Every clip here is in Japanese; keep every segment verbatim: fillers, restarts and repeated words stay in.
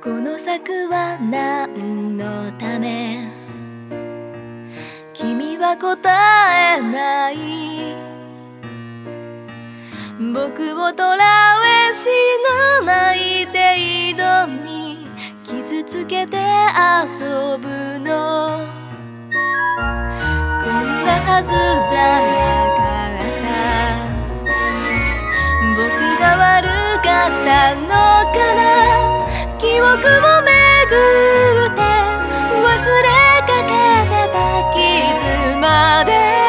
この策は何のため？君は答えない。僕をとらえ死なない程度に傷つけて遊ぶの。こんなはずじゃなかった。僕が悪かったのかな。記憶をめぐって忘れかけてた傷まで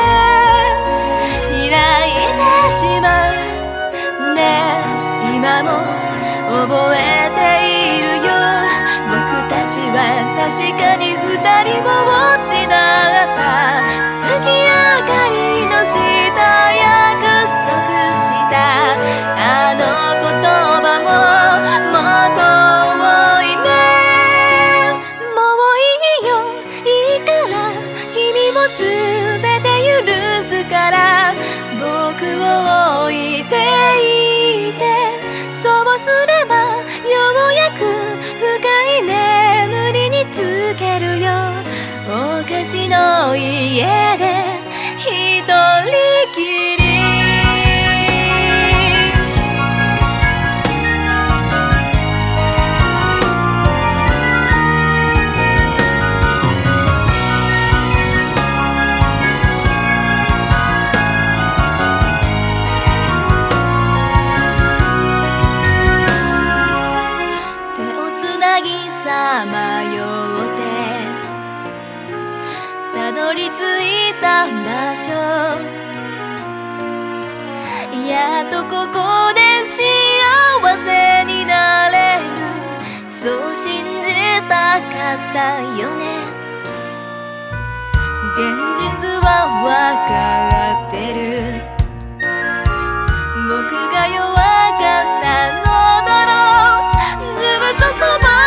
開いてしまうね。今も覚えているよ。僕たちは確かに二人ぼっちだった。月明かりの下約束したあの言葉ももっとすべて許すから僕を置いていて。そうすればようやく深い眠りにつけるよ。お菓子の家で一人きり。さまよってたどり着いた場所。やっとここで幸せになれる。そう信じたかったよね。現実はわかってる。僕が弱かったのだろう。ずっとそば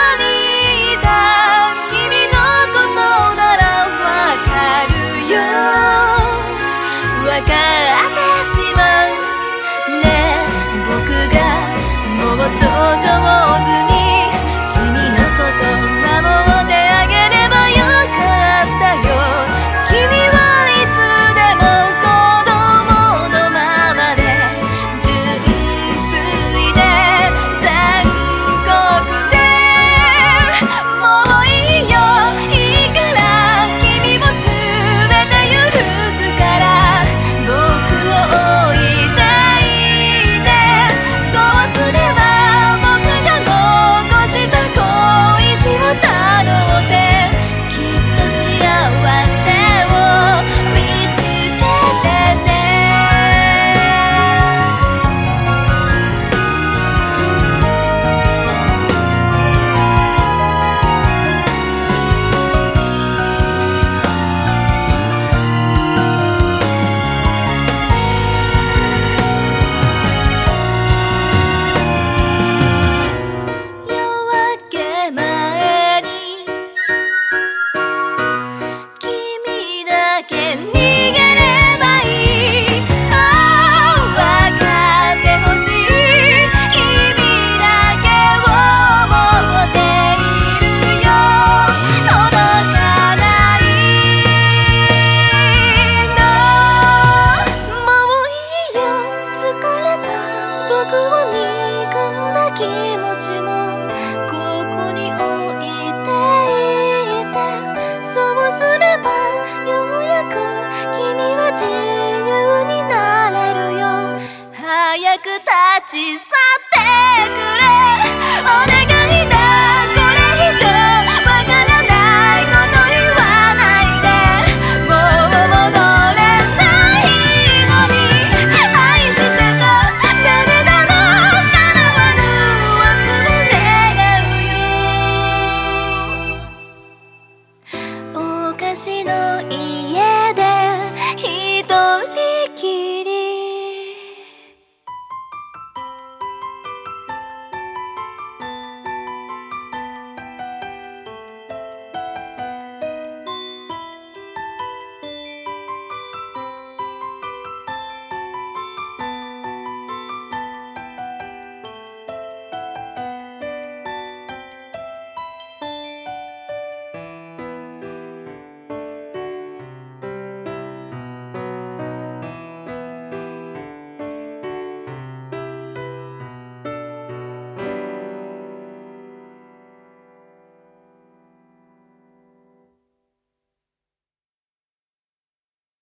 わかってしまうね。僕がもっと上手に君のこと守ってあげればよかったよ。君はいつでも子供のままで純粋で残酷で。もういいよ、いいから君も全て許すから。僕を憎んだ気持ちもここに置いていて。そうすればようやく君は自由になれるよ。早く立ち去ってくれお願い。